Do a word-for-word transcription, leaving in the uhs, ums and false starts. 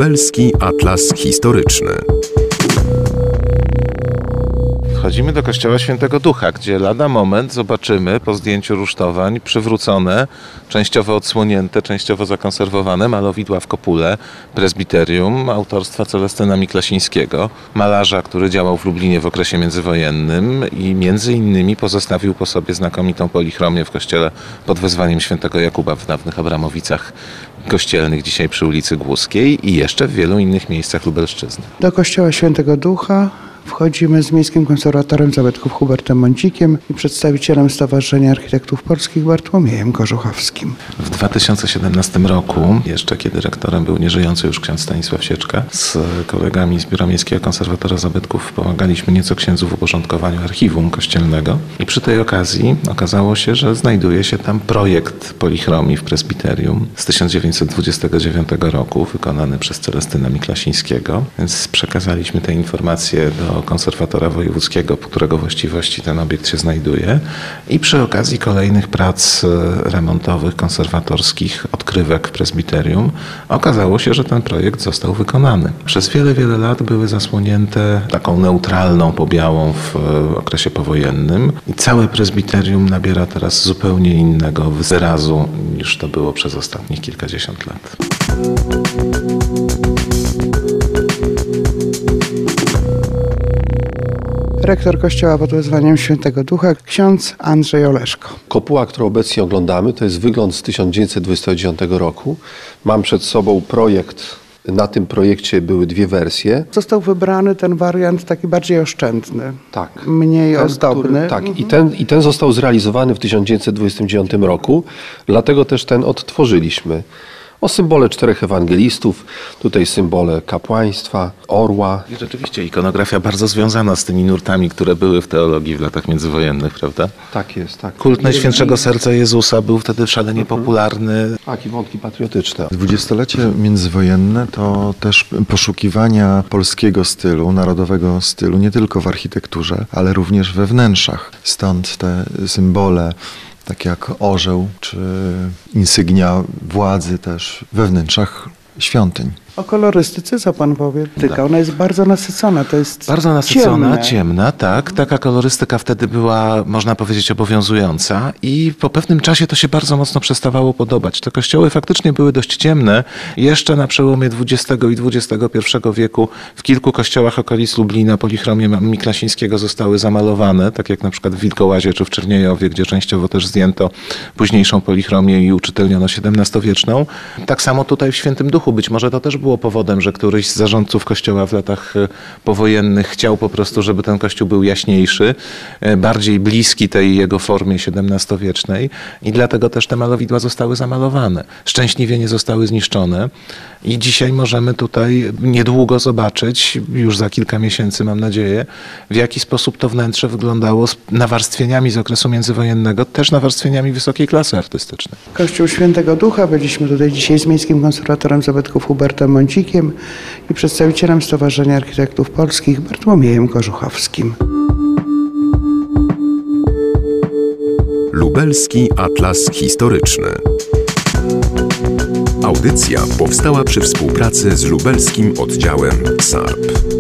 Lubelski Atlas Historyczny. Wchodzimy do kościoła Świętego Ducha, gdzie lada moment zobaczymy po zdjęciu rusztowań przywrócone, częściowo odsłonięte, częściowo zakonserwowane malowidła w kopule prezbiterium autorstwa Celestyna Miklasińskiego, malarza, który działał w Lublinie w okresie międzywojennym i między innymi pozostawił po sobie znakomitą polichromię w kościele pod wezwaniem Świętego Jakuba w dawnych Abramowicach kościelnych, dzisiaj przy ulicy Głuskiej i jeszcze w wielu innych miejscach Lubelszczyzny. Do kościoła Świętego Ducha wchodzimy z miejskim konserwatorem zabytków Hubertem Mącikiem i przedstawicielem Stowarzyszenia Architektów Polskich Bartłomiejem Korzuchowskim. W dwa tysiące siedemnastym roku, jeszcze kiedy rektorem był nieżyjący już ksiądz Stanisław Sieczka, z kolegami z Biura Miejskiego Konserwatora Zabytków pomagaliśmy nieco księdzu w uporządkowaniu archiwum kościelnego i przy tej okazji okazało się, że znajduje się tam projekt polichromii w prezbiterium z tysiąc dziewięćset dwudziestego dziewiątego roku, wykonany przez Celestyna Miklasińskiego, więc przekazaliśmy te informacje do konserwatora wojewódzkiego, po którego właściwości ten obiekt się znajduje i przy okazji kolejnych prac remontowych, konserwatorskich, odkrywek w prezbiterium okazało się, że ten projekt został wykonany. Przez wiele, wiele lat były zasłonięte taką neutralną pobiałą w okresie powojennym i całe prezbiterium nabiera teraz zupełnie innego wyrazu niż to było przez ostatnich kilkadziesiąt lat. Rektor kościoła pod wezwaniem Świętego Ducha, ksiądz Andrzej Oleszko. Kopuła, którą obecnie oglądamy, to jest wygląd z tysiąc dziewięćset dwudziestego dziewiątego roku. Mam przed sobą projekt. Na tym projekcie były dwie wersje. Został wybrany ten wariant taki bardziej oszczędny, tak. mniej ten, ozdobny. Który, tak, mhm. i, ten, i ten został zrealizowany w tysiąc dziewięćset dwudziestym dziewiątym roku, dlatego też ten odtworzyliśmy. O symbole czterech ewangelistów, tutaj symbole kapłaństwa, orła. I rzeczywiście ikonografia bardzo związana z tymi nurtami, które były w teologii w latach międzywojennych, prawda? Tak jest, tak. Kult Najświętszego Serca Jezusa był wtedy szalenie mhm. popularny. Tak, i wątki patriotyczne. Dwudziestolecie międzywojenne to też poszukiwania polskiego stylu, narodowego stylu, nie tylko w architekturze, ale również we wnętrzach. Stąd te symbole, takie jak orzeł, czy insygnia władzy też we wnętrzach świątyń. O kolorystyce co pan powie? Tyka, ona jest bardzo nasycona, to jest Bardzo nasycona, ciemne. ciemna, tak. Taka kolorystyka wtedy była, można powiedzieć, obowiązująca i po pewnym czasie to się bardzo mocno przestawało podobać. Te kościoły faktycznie były dość ciemne. Jeszcze na przełomie dwudziestego i dwudziestego pierwszego wieku w kilku kościołach okolic Lublina polichromie Miklasińskiego zostały zamalowane, tak jak na przykład w Wilkołazie czy w Czerniejowie, gdzie częściowo też zdjęto późniejszą polichromię i uczytelniono siedemnastowieczną. Tak samo tutaj w Świętym Duchu. Być może to też było powodem, że któryś z zarządców kościoła w latach powojennych chciał po prostu, żeby ten kościół był jaśniejszy, bardziej bliski tej jego formie siedemnastowiecznej i dlatego też te malowidła zostały zamalowane. Szczęśliwie nie zostały zniszczone i dzisiaj możemy tutaj niedługo zobaczyć, już za kilka miesięcy mam nadzieję, w jaki sposób to wnętrze wyglądało z nawarstwieniami z okresu międzywojennego, też nawarstwieniami wysokiej klasy artystycznej. Kościół Świętego Ducha, byliśmy tutaj dzisiaj z miejskim konserwatorem zabytków Hubertem Mącikiem i przedstawicielem Stowarzyszenia Architektów Polskich Bartłomiejem Korzuchowskim. Lubelski Atlas Historyczny. Audycja powstała przy współpracy z lubelskim oddziałem S A R P.